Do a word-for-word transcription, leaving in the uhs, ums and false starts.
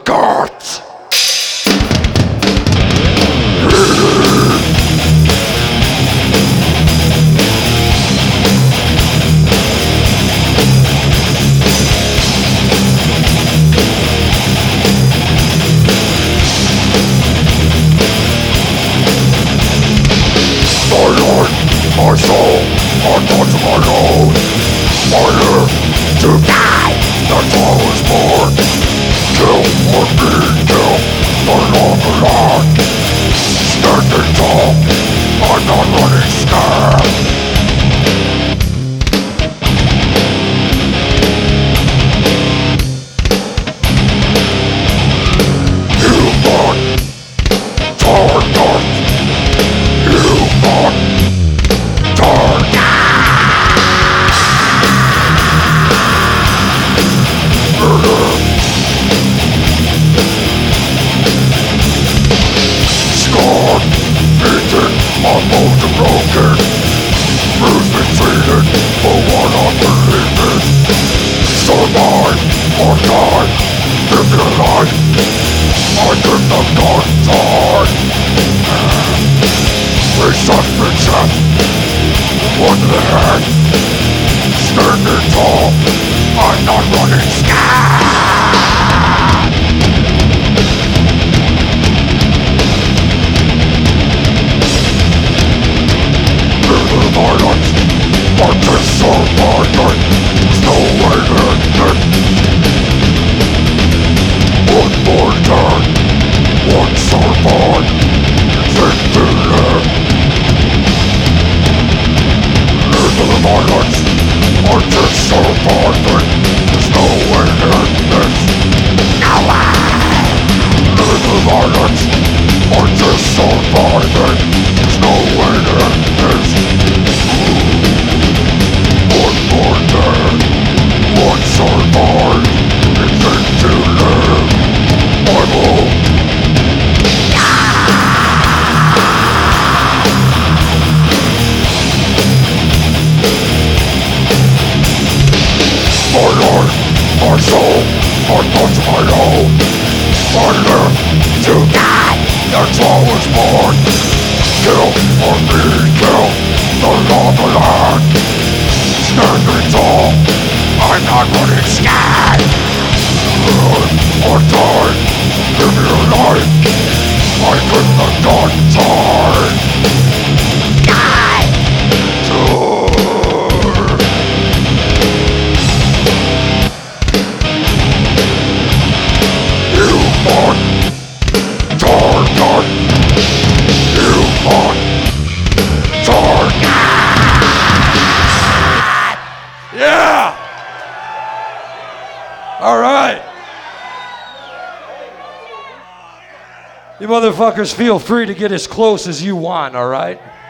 guts. My soul, my thoughts of my own. I live to die, that's all I was born. Kill or be killed, I'm on the line. Standing tall, I'm not running scared. Human, target. Human, my bones are broken, bruised and treated for what I believe in. Survive or die, give me a life, I give the dark time. Resentment set, one to the head, standing tall, I'm not running scared. Violence, but this surviving, there's no way in it. One more dead, one survived, think to live. Into the violence, but this surviving, there's no way in this. No way! Into the violence, but this surviving, there's no way in this. One more dead, one survived, and think to live. I'm home. My life, my soul, my thoughts of my own. I live to die, that's all I was born. Kill or be killed, the law of the land. Standing tall, I'm not running scared. Live or die, give me a life, I give the dark time. Die! You want target. You want target. Yeah! All right. You motherfuckers feel free to get as close as you want, all right?